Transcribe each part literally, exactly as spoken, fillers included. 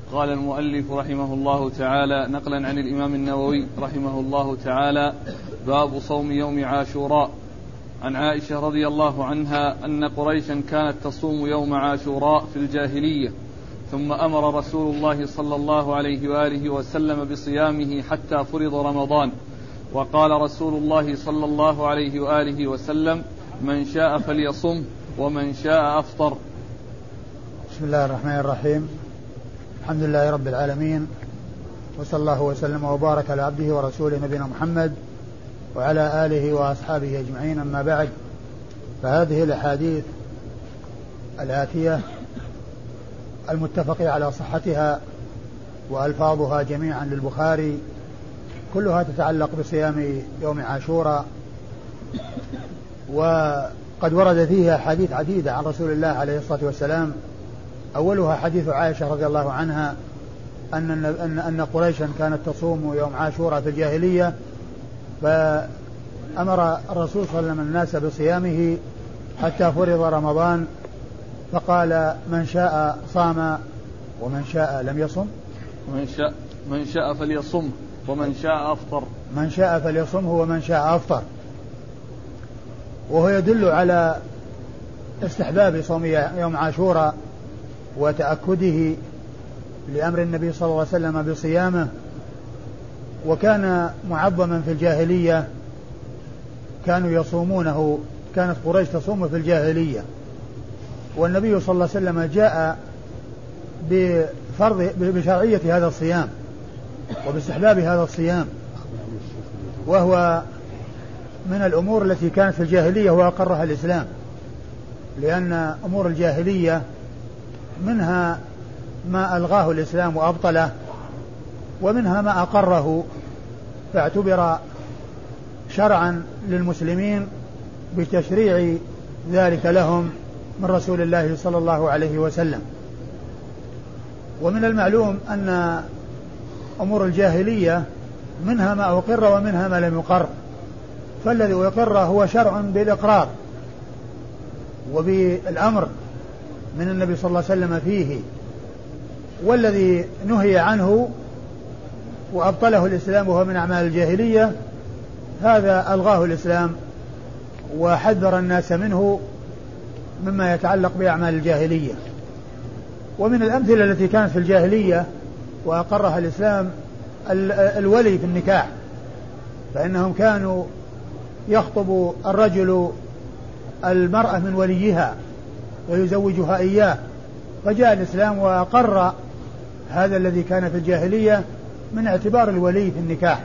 قال المؤلف رحمه الله تعالى نقلا عن الإمام النووي رحمه الله تعالى: باب صوم يوم عاشوراء. عن عائشة رضي الله عنها أن قريشا كانت تصوم يوم عاشوراء في الجاهلية، ثم أمر رسول الله صلى الله عليه وآله وسلم بصيامه حتى فرض رمضان، وقال رسول الله صلى الله عليه وآله وسلم: من شاء فليصم ومن شاء أفطر. بسم الله الرحمن الرحيم. الحمد لله رب العالمين، وصلى الله وسلم وبارك على عبده ورسوله نبينا محمد وعلى آله وأصحابه أجمعين، أما بعد، فهذه الأحاديث الآتية المتفق على صحتها وألفاظها جميعا للبخاري كلها تتعلق بصيام يوم عاشوراء، وقد ورد فيها حديث عديدة عن رسول الله عليه الصلاة والسلام. أولها حديث عائشة رضي الله عنها أن أن أن قريشا كانت تصوم يوم عاشوراء في الجاهلية، فأمر الرسول صلى الله عليه وسلم الناس بصيامه حتى فرض رمضان، فقال: من شاء صام ومن شاء لم يصم. من شاء من شاء فليصم ومن شاء أفطر. من شاء فليصمه ومن شاء أفطر. وهو يدل على استحباب صوم يوم عاشوراء وتأكده لأمر النبي صلى الله عليه وسلم بصيامه، وكان معظما في الجاهلية، كانوا يصومونه، كانت قريش تصوم في الجاهلية، والنبي صلى الله عليه وسلم جاء بفرض بشرعية هذا الصيام وباستحباب هذا الصيام، وهو من الأمور التي كانت في الجاهلية وأقرها الإسلام، لأن أمور الجاهلية منها ما ألغاه الإسلام وأبطله، ومنها ما أقره فاعتبر شرعا للمسلمين بتشريع ذلك لهم من رسول الله صلى الله عليه وسلم. ومن المعلوم أن أمور الجاهلية منها ما أقر ومنها ما لم يقر، فالذي يقر هو شرع بالإقرار وبالأمر من النبي صلى الله عليه وسلم فيه، والذي نهي عنه وأبطله الإسلام وهو من أعمال الجاهلية هذا ألغاه الإسلام وحذر الناس منه مما يتعلق بأعمال الجاهلية. ومن الأمثلة التي كانت في الجاهلية وأقرها الإسلام الولي في النكاح، فإنهم كانوا يخطب الرجل المرأة من وليها ويزوجها إياه، فجاء الإسلام وأقر هذا الذي كان في الجاهلية من اعتبار الولي في النكاح.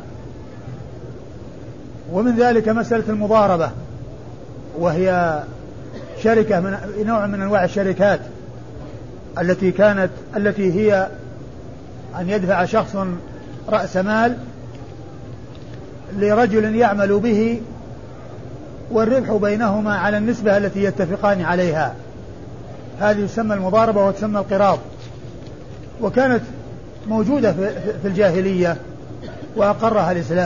ومن ذلك مسألة المضاربة، وهي شركة من نوع من أنواع الشركات التي كانت التي هي أن يدفع شخص رأس مال لرجل يعمل به، والربح بينهما على النسبة التي يتفقان عليها، هذه يسمى المضاربة وتسمى القراض، وكانت موجودة في الجاهلية وأقرها الإسلام،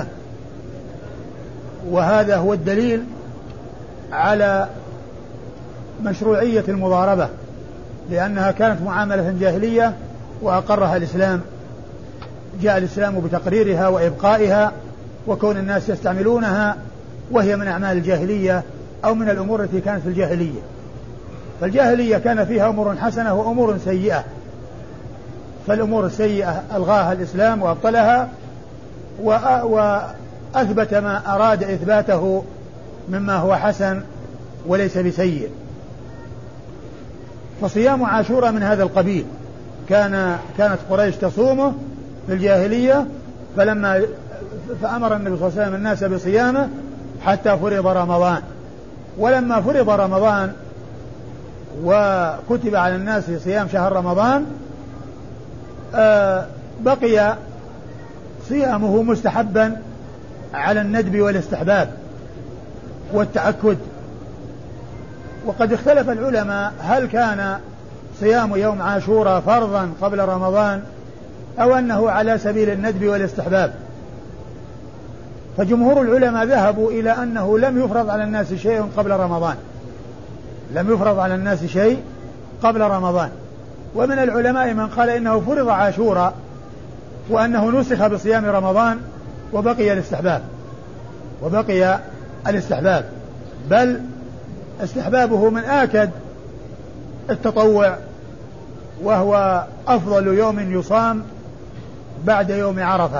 وهذا هو الدليل على مشروعية المضاربة، لأنها كانت معاملة جاهلية وأقرها الإسلام. جاء الإسلام بتقريرها وإبقائها وكون الناس يستعملونها، وهي من أعمال الجاهلية أو من الأمور التي كانت في الجاهلية. فالجاهلية كان فيها أمور حسنة وأمور سيئة، فالأمور السيئة ألغاها الإسلام وأبطلها وأثبت ما أراد إثباته مما هو حسن وليس بسيء. فصيام عاشوراء من هذا القبيل، كان كانت قريش تصومه في الجاهلية، فلما فأمر النبي صلى الله عليه وسلم الناس بصيامه حتى فرض رمضان، ولما فرض رمضان وكتب على الناس صيام شهر رمضان بقي صيامه مستحبا على الندب والاستحباب والتأكد. وقد اختلف العلماء هل كان صيام يوم عاشوراء فرضا قبل رمضان أو أنه على سبيل الندب والاستحباب، فجمهور العلماء ذهبوا إلى أنه لم يفرض على الناس شيء قبل رمضان، لم يفرض على الناس شيء قبل رمضان، ومن العلماء من قال إنه فرض عاشوراء وأنه نسخ بصيام رمضان وبقي الاستحباب وبقي الاستحباب بل استحبابه من آكد التطوع، وهو أفضل يوم يصام بعد يوم عرفة.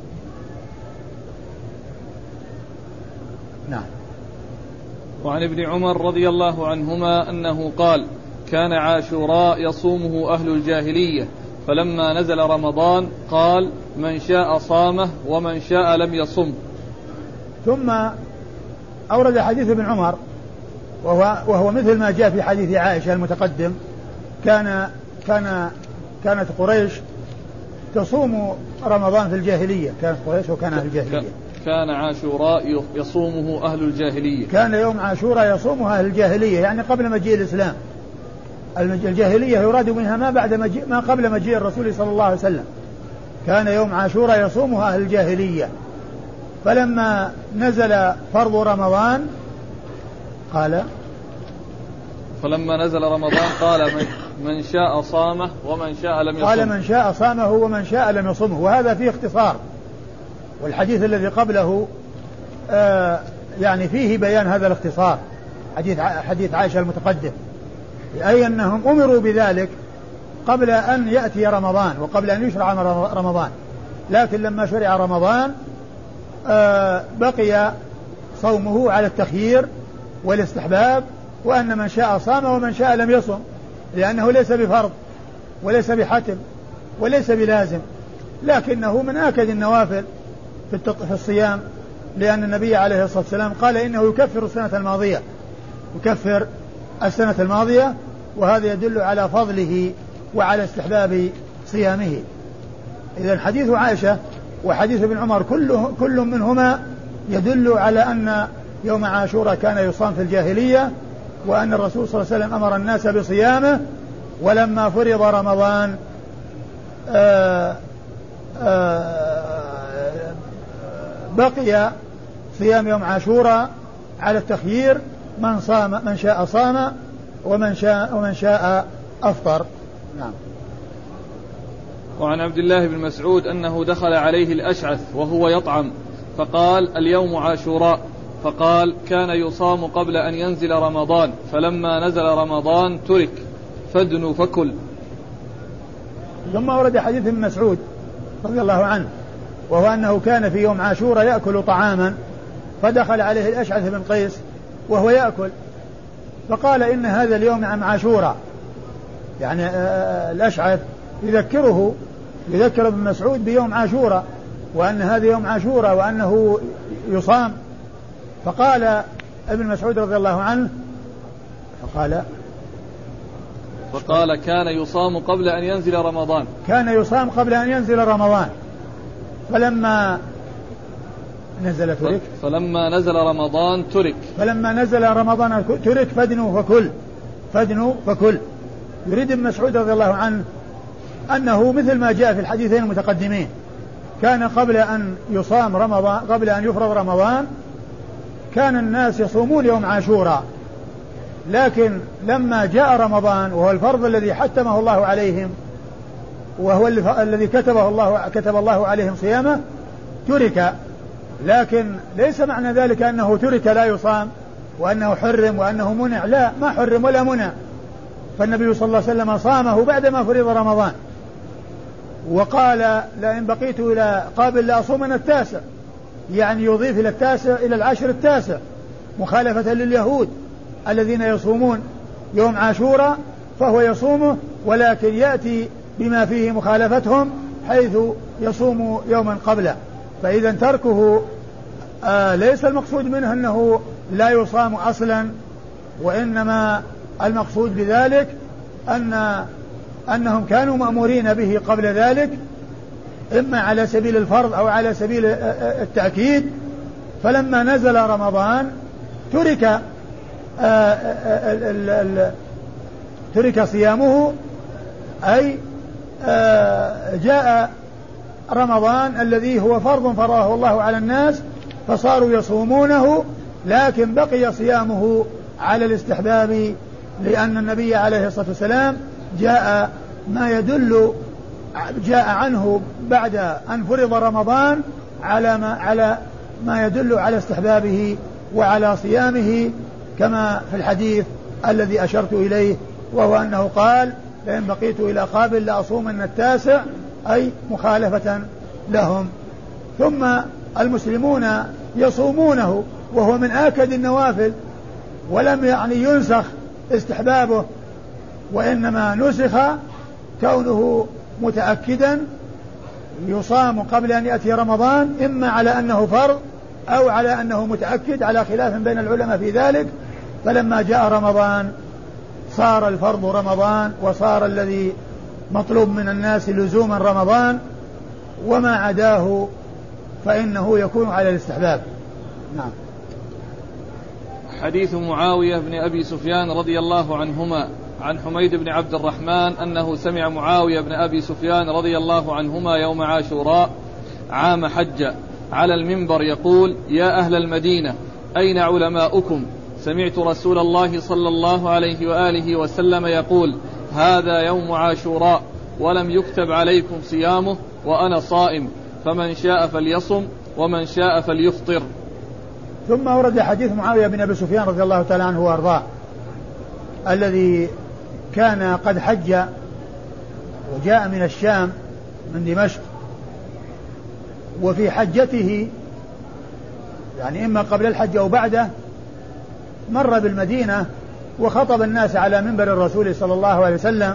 نعم. وعن ابن عمر رضي الله عنهما أنه قال: كان عاشوراء يصومه أهل الجاهلية، فلما نزل رمضان قال: من شاء صامه ومن شاء لم يصم. ثم أورد حديث ابن عمر وهو, وهو مثل ما جاء في حديث عائشة المتقدم. كان كان كانت قريش تصوم رمضان في الجاهلية، كانت قريش وكان أهل الجاهلية. كان عاشوراء يصومه أهل الجاهلية، كان يوم عاشوراء يصومه أهل الجاهلية، يعني قبل مجيء الإسلام. الجاهلية يراد منها ما بعد مجيء ما قبل مجيء الرسول صلى الله عليه وسلم. كان يوم عاشوراء يصومه أهل الجاهلية، فلما نزل فرض رمضان قال فلما نزل رمضان قال: من, من شاء صامه ومن شاء لم يصمه. قال: من شاء صامه ومن شاء لم يصمه. وهذا فيه اختصار، والحديث الذي قبله آه يعني فيه بيان هذا الاختصار، حديث حديث عائشة المتقدم، أي أنهم أمروا بذلك قبل أن يأتي رمضان وقبل أن يشرع رمضان، لكن لما شرع رمضان آه بقي صومه على التخيير والاستحباب، وأن من شاء صام ومن شاء لم يصم، لأنه ليس بفرض وليس بحتم وليس بلازم، لكنه من آكد النوافل في الصيام، لأن النبي عليه الصلاة والسلام قال إنه يكفر السنة الماضية يكفر السنة الماضية وهذا يدل على فضله وعلى استحباب صيامه. إذن حديث عائشة وحديث ابن عمر كله كل منهما يدل على أن يوم عاشوراء كان يصام في الجاهلية، وأن الرسول صلى الله عليه وسلم أمر الناس بصيامه، ولما فرض رمضان آآ آآ بقي صيام يوم عاشوراء على التخيير، من صام من شاء صام ومن شاء ومن شاء أفطر. نعم. وعن عبد الله بن مسعود أنه دخل عليه الأشعث وهو يطعم فقال: اليوم عاشوراء، فقال: كان يصام قبل أن ينزل رمضان، فلما نزل رمضان ترك، فادنوا فكل. ثم ورد حديث ابن مسعود رضي الله عنه، وهو أنه كان في يوم عاشوراء يأكل طعاما، فدخل عليه الأشعث بن قيس وهو يأكل، فقال: إن هذا اليوم عن عاشوراء، يعني الأشعث يذكره يذكر ابن مسعود بيوم عاشوراء، وأن هذا يوم عاشوراء وأنه يصام. فقال ابن مسعود رضي الله عنه فقال فقال كان يصام قبل أن ينزل رمضان كان يصام قبل أن ينزل رمضان فلما نزل ترك فلما نزل رمضان ترك فلما نزل رمضان ترك فادنوا فكل فادنوا فكل يريد ابن مسعود رضي الله عنه أنه مثل ما جاء في الحديثين المتقدمين، كان قبل أن يصام رمضان قبل أن يفرض رمضان كان الناس يصومون يوم عاشوراء، لكن لما جاء رمضان وهو الفرض الذي حتمه الله عليهم وهو الذي كتبه الله كتب الله عليهم صيامه ترك. لكن ليس معنى ذلك أنه ترك لا يصام وأنه حرم وأنه منع، لا، ما حرم ولا منع، فالنبي صلى الله عليه وسلم صامه بعدما فرض رمضان، وقال: لئن بقيت إلى قابل لأصومن التاسع، يعني يضيف إلى التاسع إلى العشر التاسع مخالفة لليهود الذين يصومون يوم عاشوراء فهو يصومه، ولكن يأتي بما فيه مخالفتهم حيث يصوم يوما قبله. فإذا تركه آه ليس المقصود منه أنه لا يصام أصلا، وإنما المقصود بذلك أن أنهم كانوا مأمورين به قبل ذلك، إما على سبيل الفرض أو على سبيل التأكيد، فلما نزل رمضان ترك آه ال ال ترك صيامه، أي آه جاء رمضان الذي هو فرض فرضه الله على الناس فصاروا يصومونه، لكن بقي صيامه على الاستحباب، لأن النبي عليه الصلاة والسلام جاء ما يدل جاء عنه بعد أن فرض رمضان على ما, على ما يدل على استحبابه وعلى صيامه، كما في الحديث الذي أشرت إليه، وهو أنه قال: لئن بقيت إلى قابل لأصومن التاسع، أي مخالفة لهم. ثم المسلمون يصومونه وهو من آكد النوافل، ولم يعني ينسخ استحبابه، وإنما نسخ كونه متأكدا يصام قبل أن يأتي رمضان، إما على أنه فرض أو على أنه متأكد، على خلاف بين العلماء في ذلك. فلما جاء رمضان صار الفرض رمضان، وصار الذي مطلوب من الناس لزوما رمضان، وما عداه فإنه يكون على الاستحباب. نعم. حديث معاوية بن أبي سفيان رضي الله عنهما عن حميد بن عبد الرحمن أنه سمع معاوية بن أبي سفيان رضي الله عنهما يوم عاشوراء عام حج على المنبر يقول: يا أهل المدينة، أين علماؤكم؟ سمعت رسول الله صلى الله عليه وآله وسلم يقول: هذا يوم عاشوراء ولم يكتب عليكم صيامه وأنا صائم، فمن شاء فليصم ومن شاء فليفطر. ثم ورد حديث معاوية بن أبي سفيان رضي الله تعالى عنه وأرضاه، الذي كان قد حج وجاء من الشام من دمشق، وفي حجته يعني إما قبل الحج أو بعده مر بالمدينة وخطب الناس على منبر الرسول صلى الله عليه وسلم،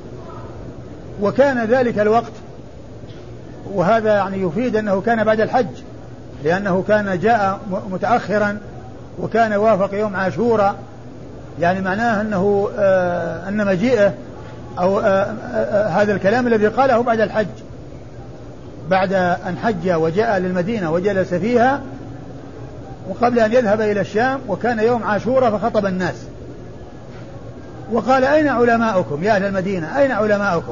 وكان ذلك الوقت، وهذا يعني يفيد أنه كان بعد الحج، لأنه كان جاء متأخرا وكان وافق يوم عاشوراء، يعني معناه أنه آه أن مجيئه أو آه آه هذا الكلام الذي قاله بعد الحج، بعد أن حج وجاء للمدينة وجلس فيها وقبل أن يذهب إلى الشام، وكان يوم عاشوراء فخطب الناس وقال: أين علماؤكم يا أهل المدينة؟ أين علماؤكم؟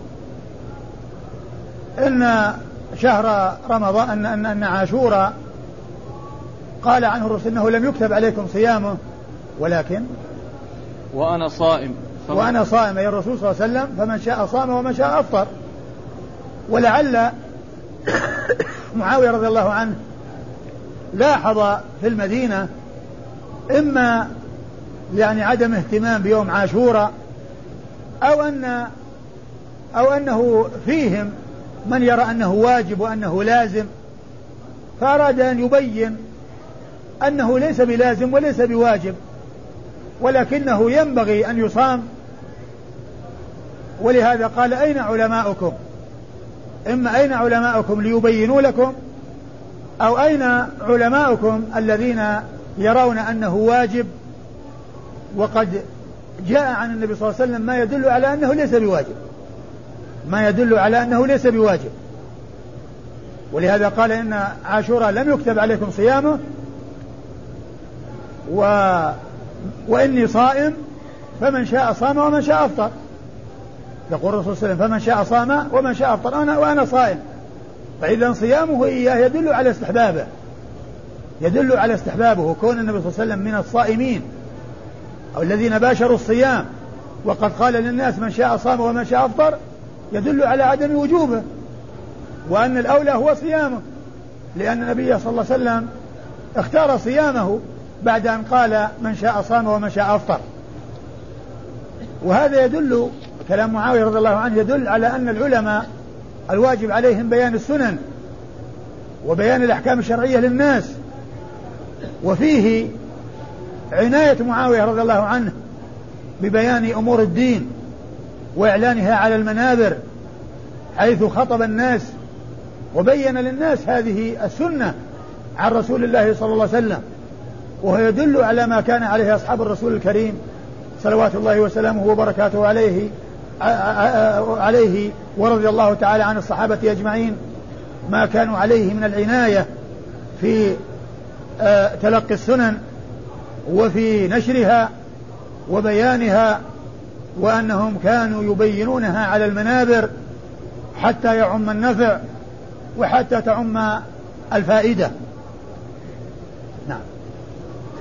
إن شهر رمضان أن, أن, أن عاشوراء قال عنه الرسول إنه لم يكتب عليكم صيامه، ولكن وأنا صائم فمن وأنا صائم أي الرسول صلى الله عليه وسلم، فمن شاء صام ومن شاء أفطر. ولعل معاوية رضي الله عنه لاحظ في المدينة إما يعني عدم اهتمام بيوم عاشوراء، أو أن أو أنه فيهم من يرى أنه واجب وأنه لازم، فأراد أن يبين أنه ليس بلازم وليس بواجب، ولكنه ينبغي أن يصام. ولهذا قال: أين علماؤكم؟ إما أين علماؤكم ليبينوا لكم، أو أين علماؤكم الذين يرون أنه واجب، وقد جاء عن النبي صلى الله عليه وسلم ما يدل على أنه ليس بواجب، ما يدل على أنه ليس بواجب. ولهذا قال: إن عاشوراء لم يكتب عليكم صيامه و... وإني صائم، فمن شاء صام ومن شاء أفطر. يقول الرسول صلى الله عليه وسلم: فمن شاء صام ومن شاء أفطر، أنا وأنا صائم. فإذا صيامه إياه يدل على استحبابه، يدل على استحبابه كون النبي صلى الله عليه وسلم من الصائمين أو الذين باشروا الصيام، وقد قال للناس: من شاء صام ومن شاء أفطر، يدل على عدم وجوبه، وأن الأولى هو صيامه، لأن النبي صلى الله عليه وسلم اختار صيامه بعد أن قال: من شاء صام ومن شاء أفطر. وهذا يدل، كلام معاوية رضي الله عنه يدل على أن العلماء الواجب عليهم بيان السنن وبيان الأحكام الشرعية للناس، وفيه عناية معاوية رضي الله عنه ببيان أمور الدين وإعلانها على المنابر، حيث خطب الناس وبين للناس هذه السنة عن رسول الله صلى الله عليه وسلم، وهو يدل على ما كان عليه أصحاب الرسول الكريم صلوات الله وسلامه وبركاته عليه عليه ورضي الله تعالى عن الصحابة أجمعين، ما كانوا عليه من العناية في تلقي السنن وفي نشرها وبيانها، وأنهم كانوا يبينونها على المنابر حتى يعم النفع وحتى تعم الفائدة. نعم.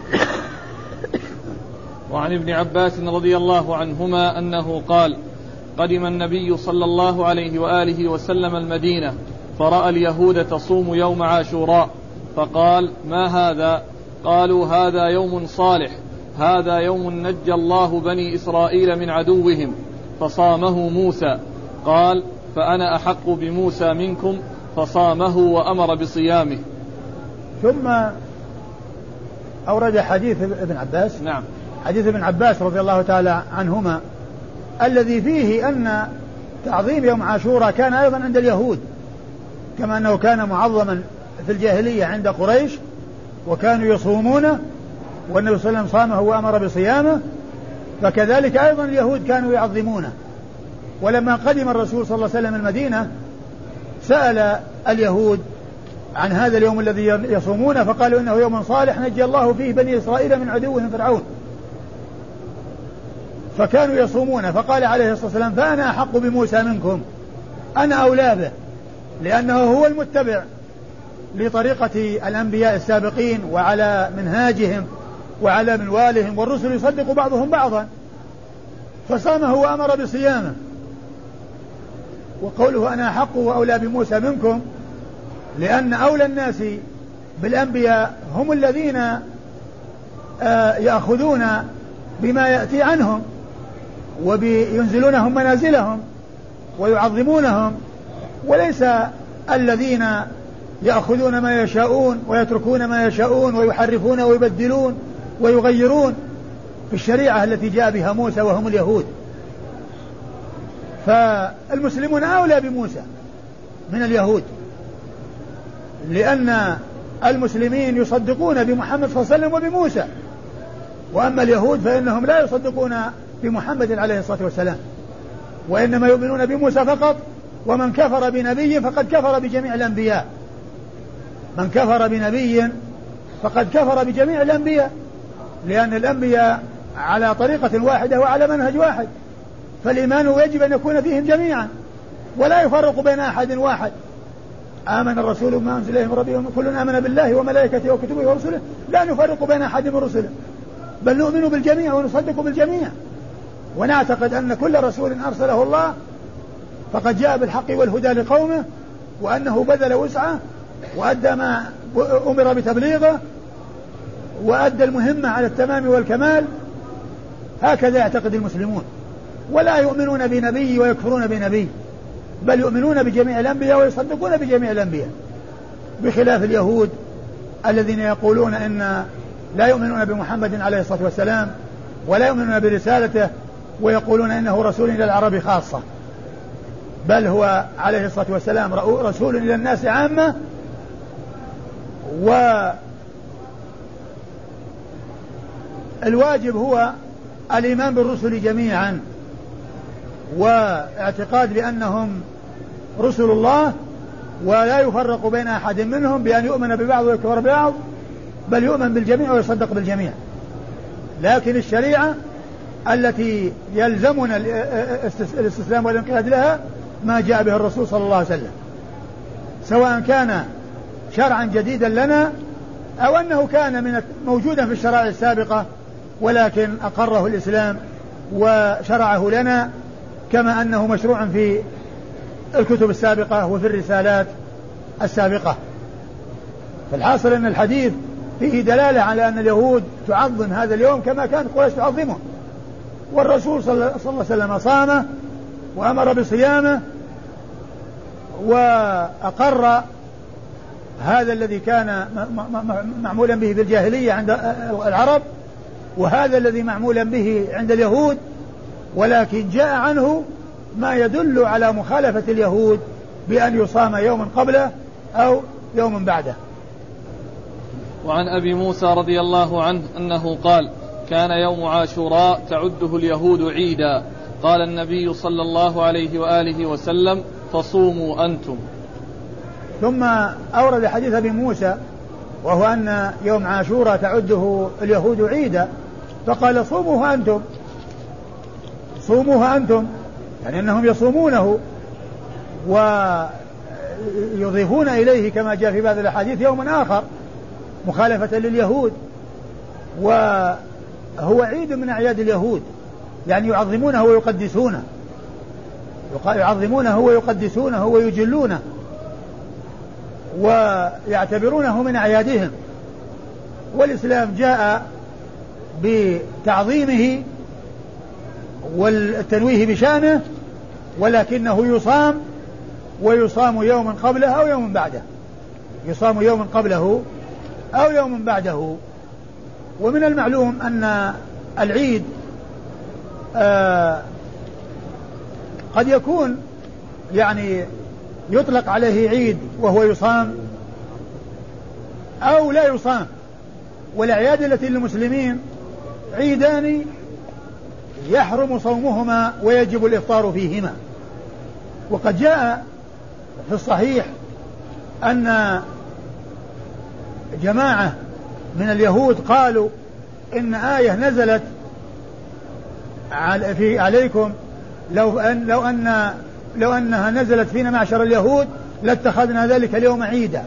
وعن ابن عباس رضي الله عنهما أنه قال: قدم النبي صلى الله عليه وآله وسلم المدينة فرأى اليهود تصوم يوم عاشوراء فقال: ما هذا؟ قالوا: هذا يوم صالح، هذا يوم نجى الله بني إسرائيل من عدوهم فصامه موسى. قال: فأنا أحق بموسى منكم، فصامه وأمر بصيامه. ثم أورد حديث ابن عباس. نعم. حديث ابن عباس رضي الله تعالى عنهما الذي فيه أن تعظيم يوم عاشوراء كان أيضا عند اليهود، كما أنه كان معظما في الجاهلية عند قريش وكانوا يصومونه والنبي صلى الله عليه وسلم صامه وأمر بصيامه، فكذلك أيضا اليهود كانوا يعظمونه. ولما قدم الرسول صلى الله عليه وسلم المدينة سأل اليهود عن هذا اليوم الذي يصومونه فقالوا إنه يوم صالح نجى الله فيه بني إسرائيل من عدوهم فرعون، فكانوا يصومونه. فقال عليه الصلاة والسلام: فأنا أحق بموسى منكم، أنا أولى به، لأنه هو المتبع لطريقة الأنبياء السابقين وعلى منهاجهم وعلى منوالهم، والرسل يصدق بعضهم بعضا، فصامه وأمر بصيامه. وقوله أنا أحق وأولى بموسى منكم لأن أولى الناس بالأنبياء هم الذين يأخذون بما يأتي عنهم وينزلونهم منازلهم ويعظمونهم، وليس الذين يأخذون ما يشاءون ويتركون ما يشاءون ويحرفون ويبدلون ويغيرون في الشريعة التي جاء بها موسى وهم اليهود. فالمسلمون أولى بموسى من اليهود، لأن المسلمين يصدقون بمحمد صلى الله عليه وسلم وبموسى، وأما اليهود فإنهم لا يصدقون بمحمد عليه الصلاة والسلام، وإنما يؤمنون بموسى فقط، ومن كفر بنبي فقد كفر بجميع الأنبياء، من كفر بنبي فقد كفر بجميع الأنبياء، لأن الأنبياء على طريقة واحدة وعلى منهج واحد، فالإيمان يجب أن يكون فيهم جميعا ولا يفرق بين أحد واحد. آمن الرسول بما أنزل إليه من ربه كل آمن بالله وملائكته وكتبه ورسله لا نفرق بين أحد من رسله، بل نؤمن بالجميع ونصدق بالجميع، ونعتقد أن كل رسول أرسله الله فقد جاء بالحق والهدى لقومه، وأنه بذل وسعه وأدى ما أمر بتبليغه وأدى المهمة على التمام والكمال. هكذا يعتقد المسلمون، ولا يؤمنون بنبي ويكفرون بنبي، بل يؤمنون بجميع الأنبياء ويصدقون بجميع الأنبياء، بخلاف اليهود الذين يقولون إن لا يؤمنون بمحمد عليه الصلاة والسلام ولا يؤمنون برسالته، ويقولون إنه رسول إلى العرب خاصة، بل هو عليه الصلاة والسلام رسول إلى الناس عامة. والواجب هو الإيمان بالرسل جميعا واعتقاد بأنهم رسل الله، ولا يفرق بين أحد منهم بأن يؤمن ببعض ويكفر ببعض، بل يؤمن بالجميع ويصدق بالجميع. لكن الشريعة التي يلزمنا الاستسلام والانقياد لها ما جاء به الرسول صلى الله عليه وسلم، سواء كان شرعا جديدا لنا أو أنه كان من موجودا في الشرائع السابقة ولكن أقره الإسلام وشرعه لنا، كما أنه مشروع في الكتب السابقة وفي الرسالات السابقة. فالحاصل أن الحديث فيه دلالة على أن اليهود تعظم هذا اليوم كما كانت قريش تعظمه، والرسول صلى الله عليه وسلم صامه وأمر بصيامه وأقر هذا الذي كان معمولا به في الجاهلية عند العرب، وهذا الذي معمولا به عند اليهود، ولكن جاء عنه ما يدل على مخالفة اليهود بأن يصام يوما قبله أو يوم بعده. وعن أبي موسى رضي الله عنه أنه قال: كان يوم عاشوراء تعده اليهود عيدا، قال النبي صلى الله عليه وآله وسلم: فصوموا أنتم. ثم أورد حديث أبي موسى وهو أن يوم عاشوراء تعده اليهود عيدا، فقال: صوموه أنتم، صوموه أنتم، يعني أنهم يصومونه ويضيفون إليه كما جاء في بعض الأحاديث يوم آخر مخالفة لليهود، وهو عيد من أعياد اليهود، يعني يعظمونه ويقدسونه، يعظمونه ويقدسونه ويجلونه ويعتبرونه من أعيادهم. والإسلام جاء بتعظيمه والتنويه بشأنه، ولكنه يصام، ويصام يوما قبله أو يوم بعده، يصام يوما قبله أو يوم بعده. ومن المعلوم أن العيد آه قد يكون يعني يطلق عليه عيد وهو يصام أو لا يصام. والأعياد التي للمسلمين عيدان يحرم صومهما ويجب الإفطار فيهما. وقد جاء في الصحيح أن جماعة من اليهود قالوا إن آية نزلت في عليكم لو أن لو أن لو أنها نزلت فينا معشر اليهود لاتخذنا ذلك اليوم عيدا.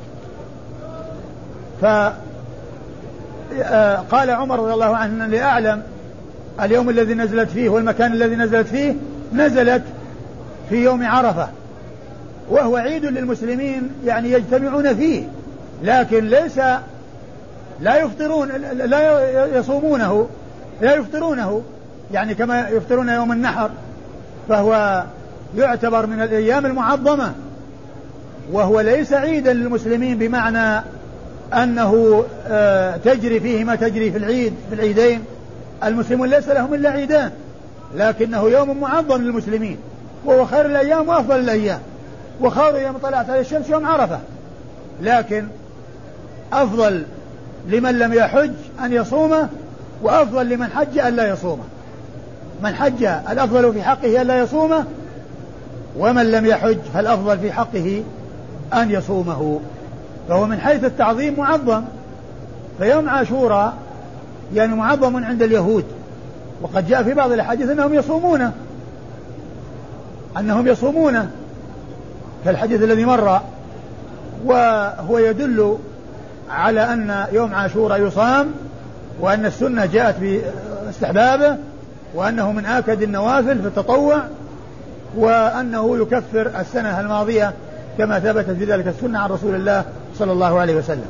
فقال عمر رضي الله عنه لأعلم اليوم الذي نزلت فيه والمكان الذي نزلت فيه، نزلت في يوم عرفة، وهو عيد للمسلمين يعني يجتمعون فيه، لكن ليس لا يفطرون لا يصومونه لا يفطرونه يعني كما يفطرون يوم النحر، فهو يعتبر من الأيام المعظمة، وهو ليس عيدا للمسلمين بمعنى أنه تجري فيه ما تجري في العيد في العيدين. المسلمون ليس لهم إلا عيدان، لكنه يوم معظم للمسلمين، وهو خير الأيام وأفضل الأيام، وخير يوم طلعت عليه الشمس يوم عرفة. لكن أفضل لمن لم يحج أن يصومه، وأفضل لمن حج أن لا يصومه. من حج الأفضل في حقه أن لا يصومه، ومن لم يحج فالأفضل في حقه أن يصومه. فهو من حيث التعظيم معظم. فيوم عاشوراء يعني معظم عند اليهود، وقد جاء في بعض الأحاديث أنهم يصومونه أنهم يصومونه كالحديث الذي مر، وهو يدل على أن يوم عاشوراء يصام، وأن السنة جاءت باستحبابه، وأنه من آكد النوافل في التطوع، وأنه يكفر السنة الماضية كما ثبتت في ذلك السنة عن رسول الله صلى الله عليه وسلم.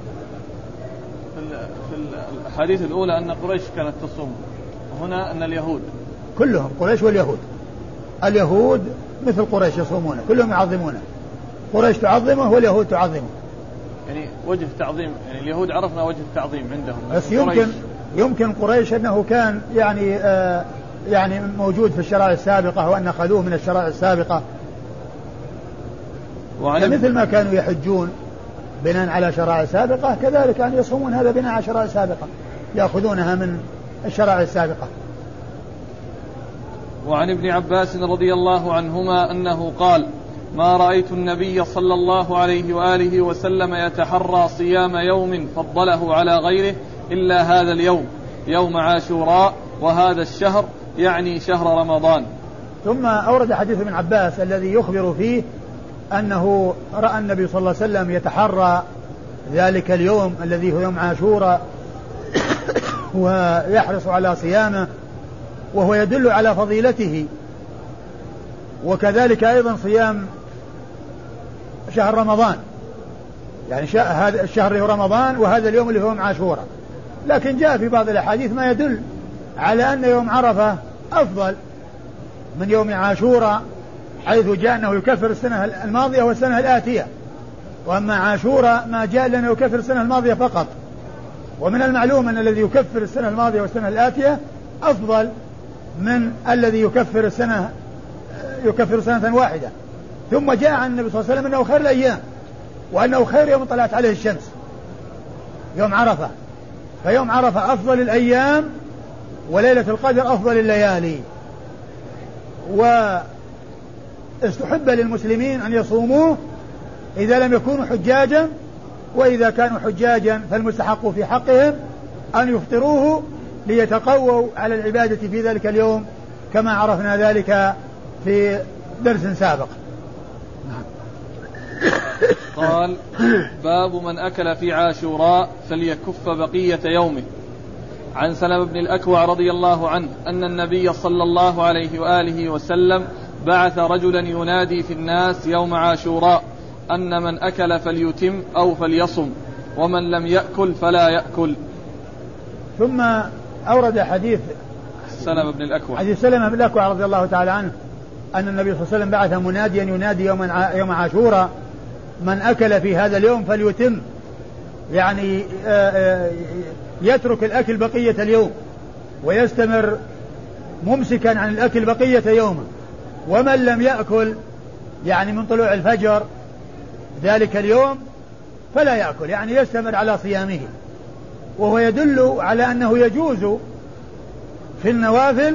في الحديث الأولى أن قريش كانت تصوم، وهنا أن اليهود كلهم قريش واليهود. اليهود مثل قريش يصومونه، كلهم يعظمونه، قريش تعظمه واليهود تعظمه. يعني وجه تعظيم، يعني اليهود عرفنا وجه التعظيم عندهم، بس يمكن يمكن قريش أنه كان يعني آه يعني موجود في الشرائع السابقة، وأن أخذوه من الشرائع السابقة، مثل ما كانوا يحجون بناء على شرائع سابقة، كذلك أن يصومون هذا بناء على شرائع سابقة يأخذونها من الشرائع السابقة. وعن ابن عباس رضي الله عنهما أنه قال: ما رأيت النبي صلى الله عليه وآله وسلم يتحرى صيام يوم فضله على غيره إلا هذا اليوم، يوم عاشوراء، وهذا الشهر يعني شهر رمضان. ثم أورد حديث ابن عباس الذي يخبر فيه أنه رأى النبي صلى الله عليه وسلم يتحرى ذلك اليوم الذي هو يوم عاشوراء ويحرص على صيامه، وهو يدل على فضيلته. وكذلك أيضا صيام شهر رمضان، يعني هذا الشهر هو رمضان، وهذا اليوم اللي هو يوم عاشوراء. لكن جاء في بعض الأحاديث ما يدل على أن يوم عرفة أفضل من يوم عاشوراء، حيث جاء أنه يكفر السنة الماضية والسنة الآتية، وأما عاشوراء ما جاء لأنه يكفر السنة الماضية فقط. ومن المعلوم أن الذي يكفر السنة الماضية والسنة الآتية أفضل من الذي يكفر السنة يكفر سنة واحدة. ثم جاء عن النبي صلى الله عليه وسلم أنه خير الأيام، وأنه خير يوم طلعت عليه الشمس يوم عرفة. فيوم عرفة أفضل الأيام، وليلة القدر أفضل الليالي. واستحب للمسلمين أن يصوموه إذا لم يكونوا حجاجا، وإذا كانوا حجاجا فالمستحق في حقهم أن يفطروه ليتقووا على العبادة في ذلك اليوم، كما عرفنا ذلك في درس سابق. قال: باب من أكل في عاشوراء فليكف بقية يومه. عن سلمة بن الأكوع رضي الله عنه أن النبي صلى الله عليه وآله وسلم بعث رجلا ينادي في الناس يوم عاشوراء أن من أكل فليتم أو فليصم ومن لم يأكل فلا يأكل. ثم أورد حديث سلمة بن الأكوع حديث سلمة بن الأكوع رضي الله تعالى عنه أن النبي صلى الله عليه وسلم بعث مناديا ينادي يوم يوم عاشوراء من أكل في هذا اليوم فليتم، يعني يترك الأكل بقية اليوم ويستمر ممسكا عن الأكل بقية يومه، ومن لم يأكل يعني من طلوع الفجر ذلك اليوم فلا يأكل، يعني يستمر على صيامه. وهو يدل على أنه يجوز في النوافل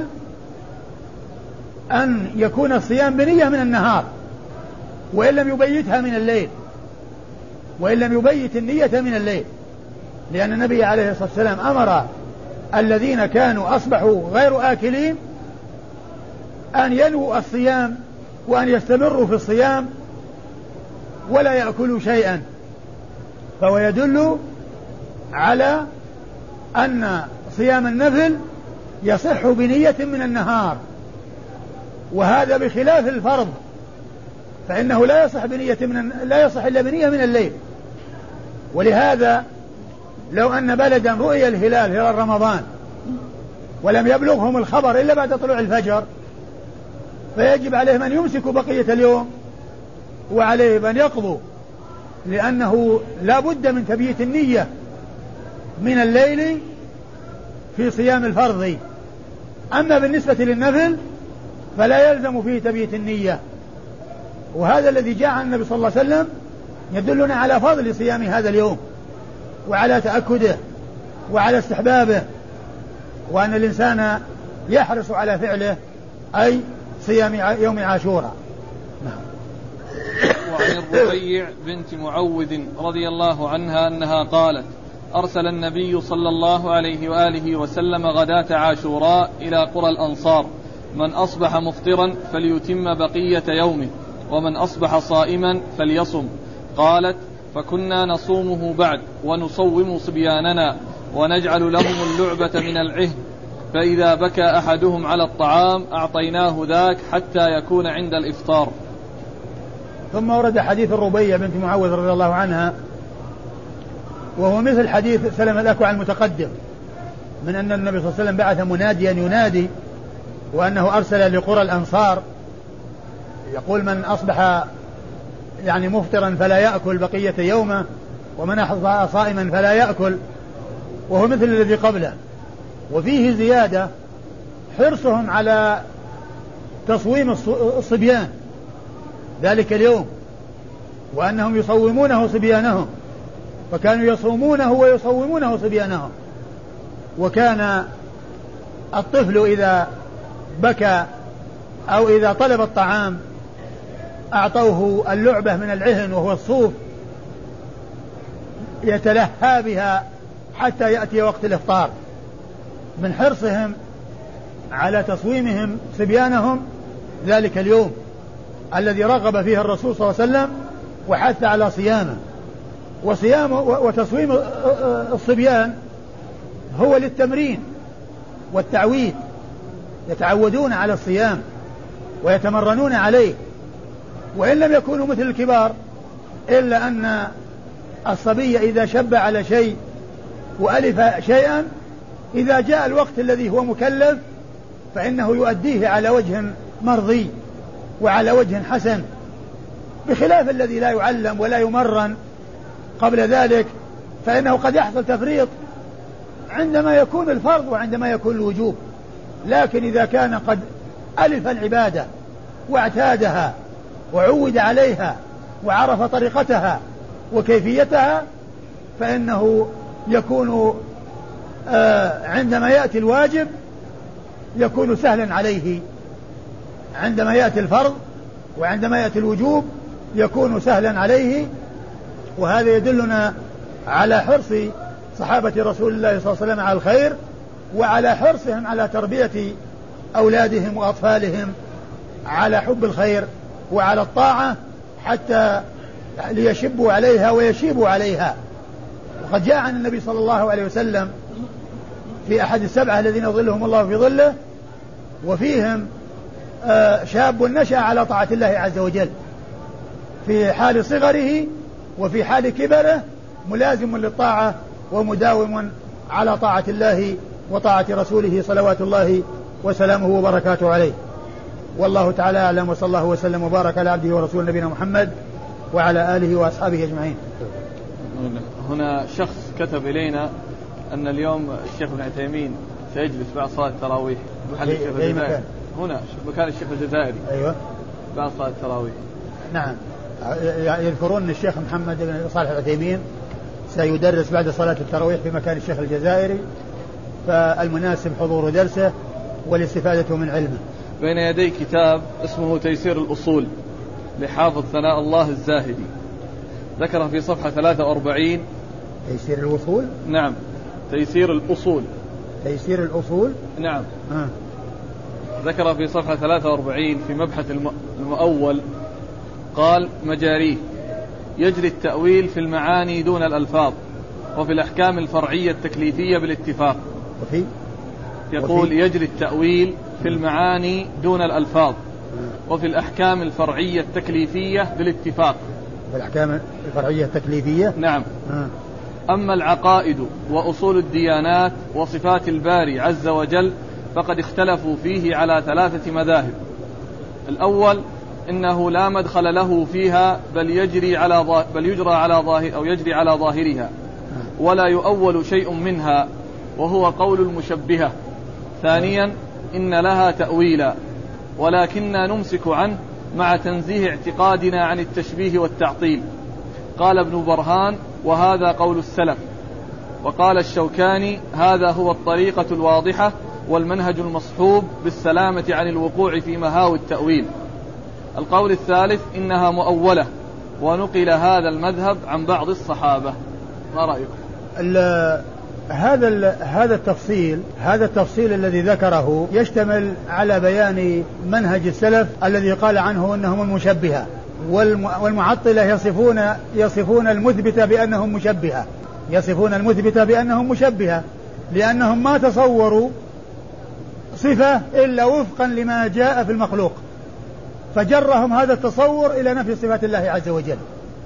أن يكون الصيام بنية من النهار وإن لم يبيتها من الليل، وإن لم يبيت النية من الليل، لأن النبي عليه الصلاة والسلام أمر الذين كانوا أصبحوا غير آكلين أن ينووا الصيام وأن يستمروا في الصيام ولا يأكلوا شيئا. فهو يدل على أن صيام النفل يصح بنية من النهار، وهذا بخلاف الفرض، فإنه لا يصح بنية من لا يصح إلا بنية من الليل. ولهذا لو أن بلدا رؤي الهلال هلال رمضان ولم يبلغهم الخبر إلا بعد طلوع الفجر فيجب عليهم أن يمسكوا بقية اليوم وعليهم أن يقضوا، لأنه لا بد من تبييت النية من الليل في صيام الفرض. أما بالنسبة للنفل فلا يلزم فيه تبييت النية، وهذا الذي جاء عن النبي صلى الله عليه وسلم يدلنا على فضل صيام هذا اليوم وعلى تأكده وعلى استحبابه، وأن الإنسان يحرص على فعله، أي صيام يوم عاشوراء. وعن الربيع بنت معوذ رضي الله عنها أنها قالت: أرسل النبي صلى الله عليه وآله وسلم غداة عاشوراء إلى قرى الأنصار: من أصبح مفطرا فليتم بقية يومه، ومن أصبح صائما فليصم. قالت: فكنا نصومه بعد ونصوم صبياننا ونجعل لهم اللعبة من العهن، فإذا بكى أحدهم على الطعام أعطيناه ذاك حتى يكون عند الإفطار. ثم ورد حديث الربيع بنت معوذ رضي الله عنها، وهو مثل حديث سلمة الأكوع المتقدم، من أن النبي صلى الله عليه وسلم بعث مناديا ينادي، وأنه أرسل لقرى الأنصار يقول: من أصبح يعني مفطرا فلا يأكل بقية يومه، ومن أصبح صائما فلا يأكل، وهو مثل الذي قبله. وفيه زيادة: حرصهم على تصويم الصبيان ذلك اليوم، وأنهم يصومونه صبيانهم، فكانوا يصومونه ويصومونه صبيانهم. وكان الطفل إذا بكى أو إذا طلب الطعام أعطوه اللعبة من العهن وهو الصوف يتلهى بها حتى يأتي وقت الإفطار، من حرصهم على تصويمهم صبيانهم ذلك اليوم الذي رغب فيه الرسول صلى الله عليه وسلم وحث على صيامه. وصيام وتصويم الصبيان هو للتمرين والتعويد، يتعودون على الصيام ويتمرنون عليه، وإن لم يكونوا مثل الكبار، إلا أن الصبي إذا شب على شيء وألف شيئا إذا جاء الوقت الذي هو مكلف فإنه يؤديه على وجه مرضي وعلى وجه حسن، بخلاف الذي لا يعلم ولا يمرن قبل ذلك، فإنه قد يحصل تفريط عندما يكون الفرض وعندما يكون الوجوب. لكن إذا كان قد ألف العبادة واعتادها وعود عليها وعرف طريقتها وكيفيتها فإنه يكون آه عندما يأتي الواجب يكون سهلا عليه، عندما يأتي الفرض وعندما يأتي الوجوب يكون سهلا عليه. وهذا يدلنا على حرص صحابة رسول الله صلى الله عليه وسلم على الخير، وعلى حرصهم على تربية أولادهم وأطفالهم على حب الخير وعلى الطاعة حتى ليشبوا عليها ويشيبوا عليها. وقد جاء عن النبي صلى الله عليه وسلم في أحد السبعة الذين ظلهم الله في ظله، وفيهم شاب نشأ على طاعة الله عز وجل في حال صغره وفي حال كبره ملازم للطاعة ومداوم على طاعة الله وطاعة رسوله صلوات الله وسلامه وبركاته عليه. والله تعالى أعلم، وصلى الله وسلم وبارك على عبده ورسول نبينا محمد وعلى آله وأصحابه أجمعين. هنا شخص كتب إلينا أن اليوم الشيخ ابن عثيمين سيجلس بعد صلاة التراويح محل الشيخ الجزائري هنا مكان الشيخ الجزائري. أيوة. بعد صلاة التراويح. نعم. يذكرون أن الشيخ محمد بن صالح العثيمين سيدرس بعد صلاة التراويح في مكان الشيخ الجزائري، فالمناسب حضور درسه والاستفادة من علمه. بين يدي كتاب اسمه تيسير الأصول لحافظ ثناء الله الزاهدي، ذكر في صفحة ثلاثة وأربعين. تيسير الوصول؟ نعم، تيسير الأصول. تيسير الأصول؟ نعم. آه. ذكر في صفحة ثلاثة وأربعين في مبحث المؤول قال: مجاريه يجري التأويل في المعاني دون الألفاظ، وفي الأحكام الفرعية التكليفية بالاتفاق. وفي؟ يقول وفي؟ يجري التأويل في المعاني دون الألفاظ، وفي الأحكام الفرعية التكليفية بالاتفاق. في الأحكام الفرعية التكليفية؟ نعم. آه. أما العقائد وأصول الديانات وصفات الباري عز وجل فقد اختلفوا فيه على ثلاثة مذاهب. الأول إنه لا مدخل له فيها، بل يجري على ظاهر بل يجرى على ظاهر أو يجري على ظاهرها، ولا يؤول شيء منها، وهو قول المشبهة. ثانيا إن لها تأويلا، ولكننا نمسك عنه مع تنزيه اعتقادنا عن التشبيه والتعطيل. قال ابن برهان: وهذا قول السلف. وقال الشوكاني: هذا هو الطريقة الواضحة والمنهج المصحوب بالسلامة عن الوقوع في مهاوي التأويل. القول الثالث إنها مؤولة، ونقل هذا المذهب عن بعض الصحابة. ما رأيك؟ هذا هذا التفصيل هذا التفصيل الذي ذكره يشتمل على بيان منهج السلف الذي قال عنه أنهم المشبهة، والمعطلة يصفون يصفون المثبتة بأنهم مشبهة يصفون المثبتة بأنهم مشبهة لأنهم ما تصوروا صفة إلا وفقا لما جاء في المخلوق، فجرهم هذا التصور إلى نفي صفات الله عز وجل،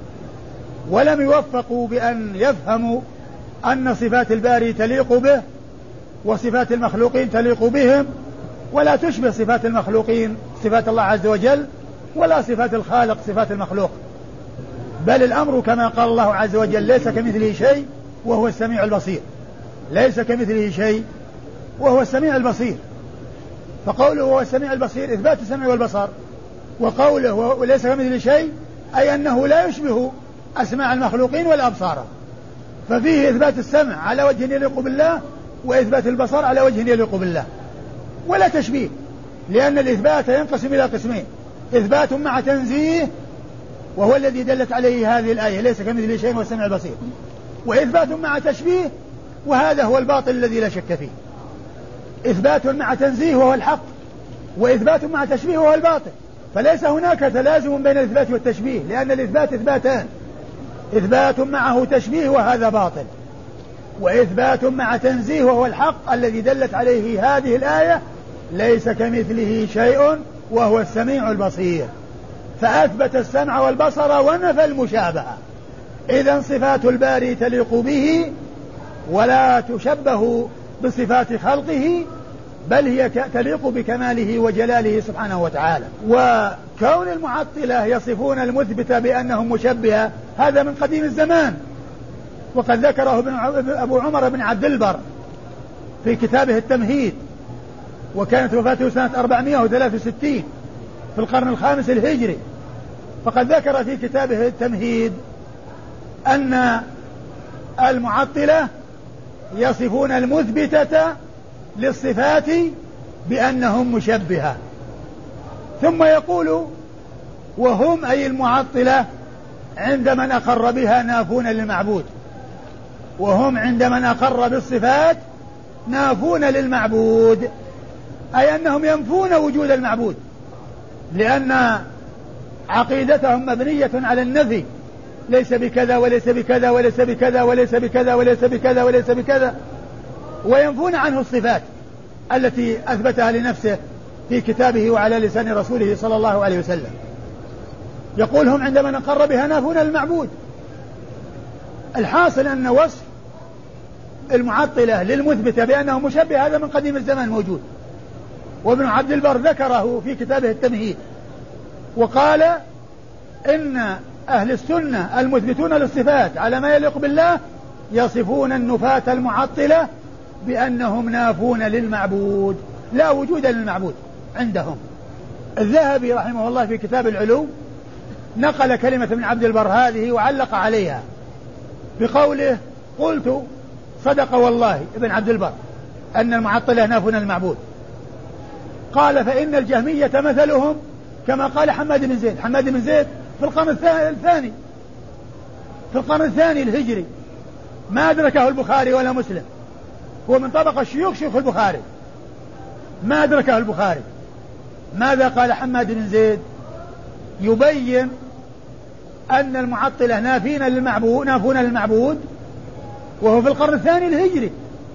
ولم يوفقوا بأن يفهموا أن صفات الباري تليق به وصفات المخلوقين تليق بهم، ولا تشبه صفات المخلوقين صفات الله عز وجل، ولا صفات الخالق صفات المخلوق، بل الأمر كما قال الله عز وجل: ليس كمثله شيء وهو السميع البصير. ليس كمثله شيء وهو السميع البصير، فقوله هو السميع البصير إثبات السمع والبصر، وقوله وليس كمثله شيء أي أنه لا يشبه أسماع المخلوقين ولا أبصاره، ففيه إثبات السمع على وجه يليق بالله، وإثبات البصر على وجه يليق بالله، ولا تشبيه، لأن الإثبات ينقسم إلى قسمين: إثبات مع تنزيه وهو الذي دلت عليه هذه الآية ليس كمثله شيء وهو السميع البصير، وإثبات مع تشبيه وهذا هو الباطل الذي لا شك فيه. إثبات مع تنزيه وهو الحق، وإثبات مع تشبيه وهو الباطل، فليس هناك تلازم بين الإثبات والتشبيه، لأن الإثبات إثباتان: إثبات معه تشبيه وهذا باطل، وإثبات مع تنزيه وهو الحق الذي دلت عليه هذه الآية ليس كمثله شيء وهو السميع البصير، فأثبت السمع والبصر ونفى المشابهة. إذن صفات الباري تليق به ولا تشبه بصفات خلقه، بل هي تليق بكماله وجلاله سبحانه وتعالى. وكون المعطلة يصفون المثبت بأنهم مشبهة هذا من قديم الزمان، وقد ذكره أبو عمر بن عبد البر في كتابه التمهيد، وكانت وفاته سنة أربعمائة وثلاثة وستين في القرن الخامس الهجري، فقد ذكر في كتابه التمهيد أن المعطلة يصفون المثبتة للصفات بأنهم مشبهة، ثم يقول: وهم أي المعطلة عند من أقر بها نافون للمعبود، وهم عند من أقر بالصفات نافون للمعبود، أي أنهم ينفون وجود المعبود، لأن عقيدتهم مبنية على النفي: ليس بكذا وليس بكذا وليس بكذا وليس بكذا وليس بكذا وليس بكذا، وينفون عنه الصفات التي أثبتها لنفسه في كتابه وعلى لسان رسوله صلى الله عليه وسلم. يقول هم عندما نقر بها نافون المعبود. الحاصل أن وصف المعطلة للمثبتة بأنه مشبه هذا من قديم الزمان موجود، وابن عبد البر ذكره في كتابه التمهيد وقال إن أهل السنة المثبتون للصفات على ما يليق بالله يصفون النفاة المعطلة بأنهم نافون للمعبود، لا وجود للمعبود عندهم. الذهبي رحمه الله في كتاب العلو نقل كلمة ابن عبد البر هذه وعلق عليها بقوله قلت صدق والله ابن عبد البر أن المعطلة نافون المعبود. قال فإن الجهمية مثلهم كما قال حماد بن زيد. حماد بن زيد في القرن الثاني في القرن الثاني الهجري، ما أدركه البخاري ولا مسلم، هو من طبقة الشيوخ شيوخ البخاري، ما أدركه البخاري. ماذا قال حماد بن زيد؟ يبين أن المعطلة نافين للمعبود نافون للمعبود وهو في القرن الثاني الهجري.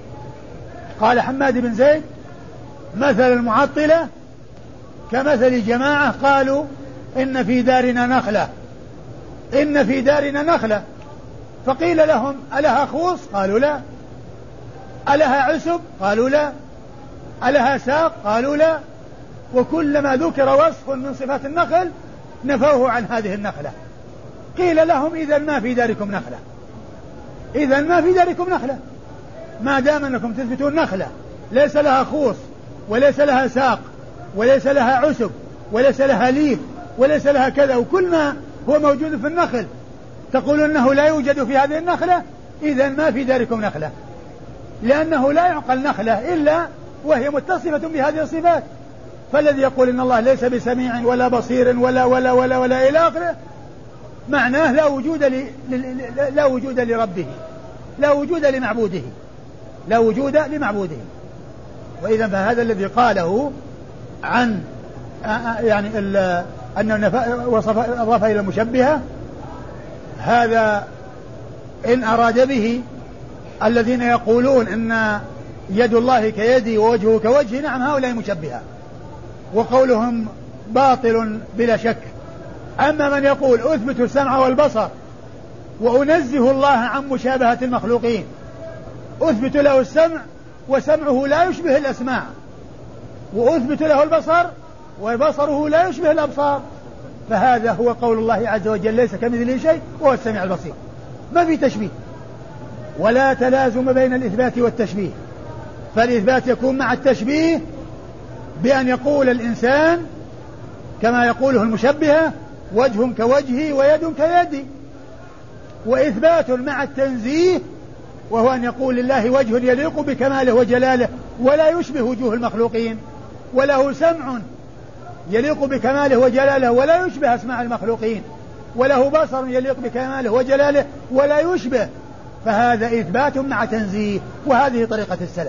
قال حماد بن زيد مثل المعطلة كمثل جماعة قالوا إن في دارنا نخلة إن في دارنا نخلة فقيل لهم ألها خوص؟ قالوا لا. ألها عسب؟ قالوا لا. ألها ساق؟ قالوا لا. وكلما ذكر وصف من صفات النخل نفوه عن هذه النخلة. قيل لهم إذا ما في داركم نخلة إذا ما في داركم نخلة ما دام أنكم تثبتون نخلة ليس لها خوص وليس لها ساق وليس لها عسب وليس لها ليف وليس لها كذا، وكل ما هو موجود في النخل تقول أنه لا يوجد في هذه النخلة، إذا ما في داركم نخلة، لأنه لا يعقل نخلة إلا وهي متصفة بهذه الصفات. فالذي يقول إن الله ليس بسميع ولا بصير ولا ولا ولا ولا إلى آخره معناه لا وجود ل... لا وجود لربه، لا وجود لمعبوده، لا وجود لمعبوده. وإذا فهذا الذي قاله عن يعني أن وصف الرفع إلى المشبهة هذا إن أراد به الذين يقولون إن يد الله كيدي ووجهه كوجهي، نعم هؤلاء مشبهة وقولهم باطل بلا شك. أما من يقول أثبت السمع والبصر وأنزه الله عن مشابهة المخلوقين، أثبت له السمع وسمعه لا يشبه الأسماع، وأثبت له البصر وبصره لا يشبه الأبصار، فهذا هو قول الله عز وجل ليس كمثله شيء وهو السميع البصير. ما في تشبيه ولا تلازم بين الإثبات والتشبيه، فالإثبات يكون مع التشبيه بأن يقول الإنسان كما يقوله المشبهة وجه كوجهي ويد كيدي، وإثبات مع التنزيه وهو أن يقول لله وجه يليق بكماله وجلاله ولا يشبه وجوه المخلوقين، وله سمع يليق بكماله وجلاله ولا يشبه أسماع المخلوقين، وله بصر يليق بكماله وجلاله ولا يشبه، فهذا إثبات مع تنزيه، وهذه طريقة السلف.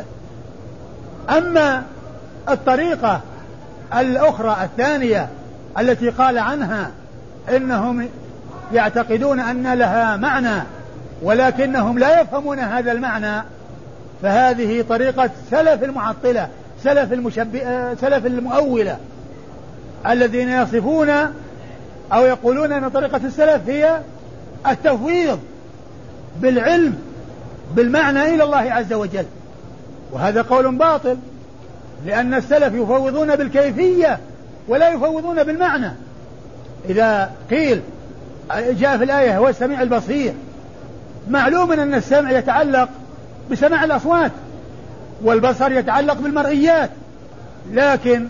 أما الطريقة الأخرى الثانية التي قال عنها إنهم يعتقدون أن لها معنى ولكنهم لا يفهمون هذا المعنى، فهذه طريقة سلف المعطلة، سلف المشبه، سلف المؤولة، الذين يصفون أو يقولون أن طريقة السلف هي التفويض بالعلم بالمعنى إلى الله عز وجل، وهذا قول باطل، لأن السلف يفوضون بالكيفية ولا يفوضون بالمعنى. إذا قيل جاء في الآية هو السميع البصير، معلوم أن السمع يتعلق بسماع الأصوات والبصر يتعلق بالمرئيات، لكن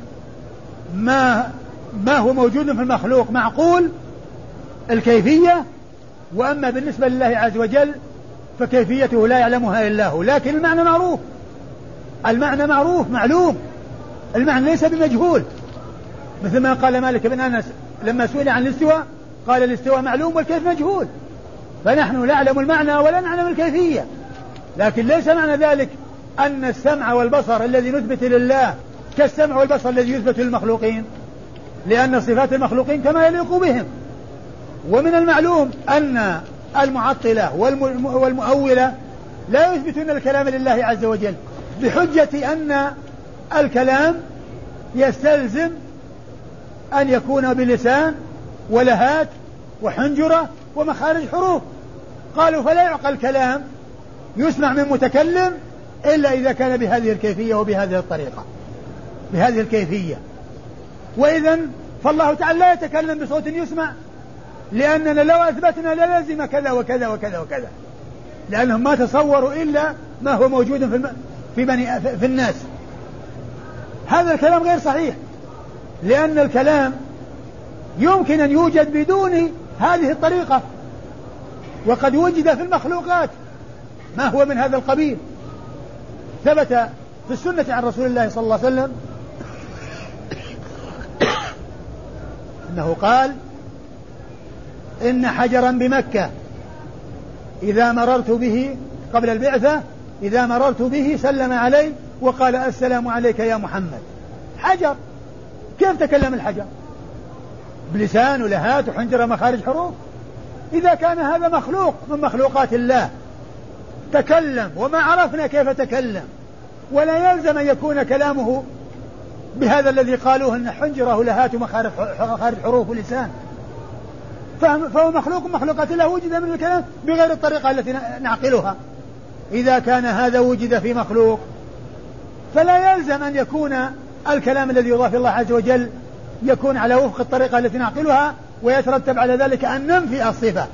ما ما هو موجود في المخلوق معقول الكيفية، وأما بالنسبة لله عز وجل فكيفيته لا يعلمها إلا هو، لكن المعنى معروف، المعنى معروف معلوم، المعنى ليس بمجهول، مثل ما قال مالك بن أنس لما سئل عن الاستواء قال الاستواء معلوم والكيف مجهول، فنحن لا نعلم المعنى ولا نعلم الكيفية، لكن ليس معنى ذلك أن السمع والبصر الذي نثبت لله كالسمع والبصر الذي يثبت للمخلوقين، لأن صفات المخلوقين كما يليق بهم. ومن المعلوم أن المعطلة والمؤولة لا يثبتون الكلام لله عز وجل بحجة أن الكلام يستلزم أن يكون بلسان ولهات وحنجرة ومخارج حروف. قالوا فلا يعقل الكلام يسمع من متكلم إلا إذا كان بهذه الكيفية وبهذه الطريقة بهذه الكيفية. وإذن فالله تعالى لا يتكلم بصوت يسمع، لأننا لو أثبتنا للازم كذا وكذا وكذا وكذا، لأنهم ما تصوروا إلا ما هو موجود في, الم... في, بني... في الناس. هذا الكلام غير صحيح، لأن الكلام يمكن أن يوجد بدون هذه الطريقة، وقد وجد في المخلوقات ما هو من هذا القبيل. ثبت في السنة عن رسول الله صلى الله عليه وسلم أنه قال إن حجرا بمكة إذا مررت به قبل البعثة إذا مررت به سلم علي وقال السلام عليك يا محمد. حجر، كيف تكلم الحجر؟ بلسان ولهات وحنجرة مخارج حروف. إذا كان هذا مخلوق من مخلوقات الله تكلم وما عرفنا كيف تكلم، ولا يلزم أن يكون كلامه بهذا الذي قالوه أن حنجرة ولهات ومخارج حروف ولسان، فهو مخلوق مخلوقات الله وجد من الكلام بغير الطريقة التي نعقلها. إذا كان هذا وجد في مخلوق فلا يلزم أن يكون الكلام الذي يضاف الله عز وجل يكون على وفق الطريقة التي نعقلها، ويترتب على ذلك أن ننفي الصفة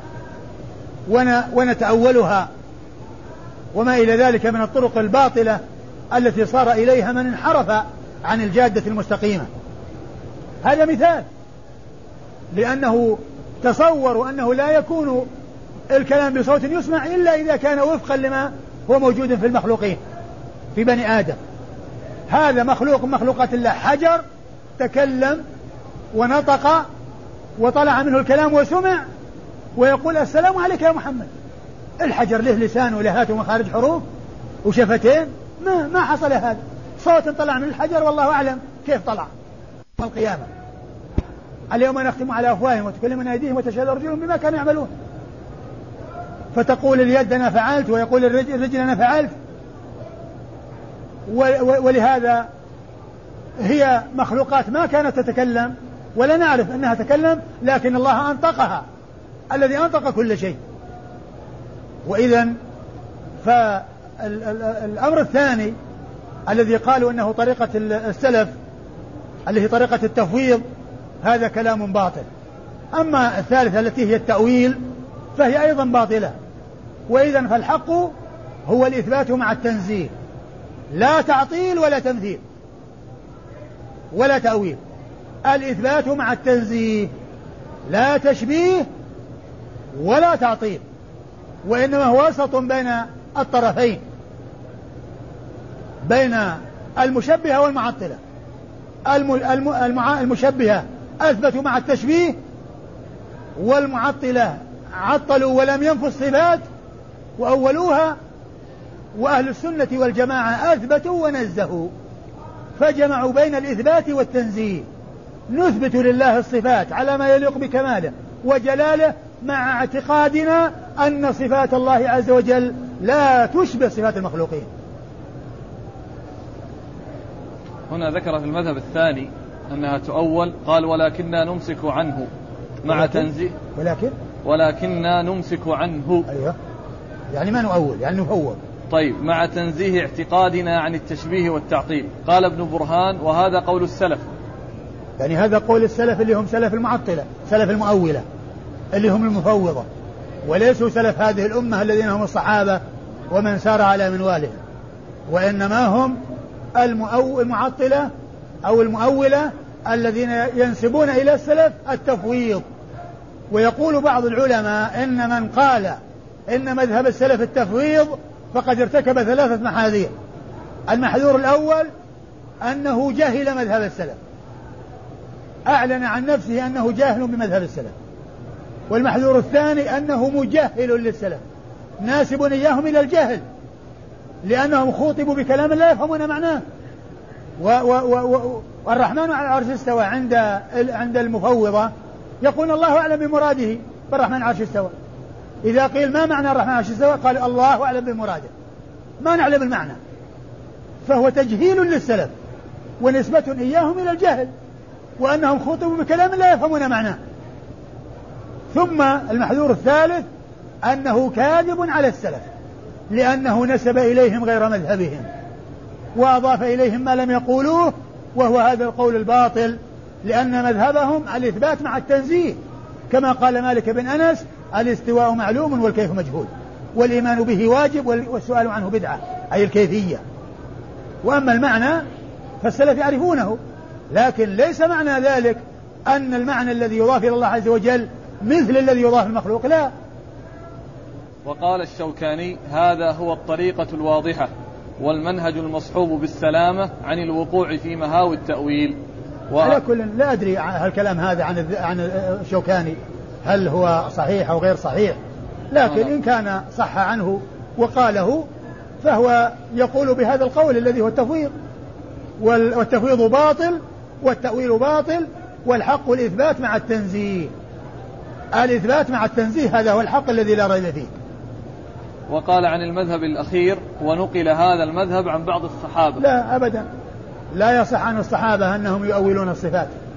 ونتأولها وما إلى ذلك من الطرق الباطلة التي صار إليها من انحرف عن الجادة المستقيمة. هذا مثال، لأنه تصوروا أنه لا يكون الكلام بصوت يسمع إلا إذا كان وفقا لما هو موجود في المخلوقين في بني آدم. هذا مخلوق مخلوقات الله، حجر تكلم ونطق وطلع منه الكلام وسمع ويقول السلام عليك يا محمد. الحجر له لسان ولهات ومخارج حروف وشفتين، ما ما حصل هذا. صوت طلع من الحجر والله أعلم كيف طلع. القيامة اليوم نختم على أفواههم وتكلمنا أيديهم وتشهد أرجلهم بما كانوا يعملون. فتقول اليد أنا فعلت ويقول الرجل أنا فعلت. ولهذا هي مخلوقات ما كانت تتكلم ولا نعرف أنها تتكلم، لكن الله أنطقها الذي أنطق كل شيء. وإذن فالأمر الثاني الذي قالوا أنه طريقة السلف اللي هي طريقة التفويض، هذا كلام باطل. أما الثالثة التي هي التأويل فهي أيضا باطلة. وإذن فالحق هو الإثبات مع التنزيه، لا تعطيل ولا تمثيل ولا تأويل. الإثبات مع التنزيه، لا تشبيه ولا تعطيل، وإنما هو وسط بين الطرفين، بين المشبهة والمعطلة. المشبهة أثبتوا مع التشبيه، والمعطلة عطلوا ولم ينفوا الصفات وأولوها، وأهل السنة والجماعة أثبتوا ونزهوا، فجمعوا بين الإثبات والتنزيه. نثبت لله الصفات على ما يليق بكماله وجلاله، مع اعتقادنا أن صفات الله عز وجل لا تشبه صفات المخلوقين. هنا ذكر في المذهب الثاني أنها تؤول، قال ولكننا نمسك عنه مع ولكن تنزيه ولكن ولكننا نمسك عنه، أيوة، يعني ما نؤول يعني نفوض. طيب، مع تنزيه اعتقادنا عن التشبيه والتعطيل. قال ابن برهان وهذا قول السلف، يعني هذا قول السلف اللي هم سلف المعطلة، سلف المؤولة اللي هم المفوضة، وليسوا سلف هذه الأمة الذين هم الصحابة ومن سار على منوالهم، وإنما هم المعطلة أو المؤولة الذين ينسبون إلى السلف التفويض. ويقول بعض العلماء إن من قال إن مذهب السلف التفويض فقد ارتكب ثلاثة محاذير. المحذور الأول أنه جهل مذهب السلف، أعلن عن نفسه أنه جاهل بمذهب السلف. والمحذور الثاني أنه مجهل للسلف، ناسب إياهم إلى الجهل، لأنهم خوطبوا بكلام لا يفهمون معناه. والرحمن على العرش استوى عند عند المفوضة يقول الله أعلم بمراده بالرحمن على العرش استوى. إذا قيل ما معنى الرحمن على العرش استوى قال الله أعلم بمراده، ما نعلم المعنى. فهو تجهيل للسلف ونسبة إياهم إلى الجهل وأنهم خطبوا بكلام لا يفهمون معناه. ثم المحذور الثالث أنه كاذب على السلف لأنه نسب إليهم غير مذهبهم وأضاف إليهم ما لم يقولوه، وهو هذا القول الباطل، لأن مذهبهم الإثبات مع التنزيه، كما قال مالك بن أنس: الاستواء معلوم والكيف مجهول، والإيمان به واجب والسؤال عنه بدعة، أي الكيفية. وأما المعنى فالسلف يعرفونه، لكن ليس معنى ذلك أن المعنى الذي يضاف إلى الله عز وجل مثل الذي يضاف المخلوق، لا. وقال الشوكاني: هذا هو الطريقة الواضحة والمنهج المصحوب بالسلامة عن الوقوع في مهاوي التأويل. و... على كل لا أدري هالكلام هذا عن عن الشوكاني هل هو صحيح أو غير صحيح، لكن آه. إن كان صح عنه وقاله فهو يقول بهذا القول الذي هو التفويض، والتفويض باطل والتأويل باطل، والحق الإثبات مع التنزيه. الإثبات مع التنزيه هذا هو الحق الذي لا ريب فيه. وقال عن المذهب الأخير: ونقل هذا المذهب عن بعض الصحابة. لا أبدا، لا يصح عن الصحابة أنهم يؤولون الصفات.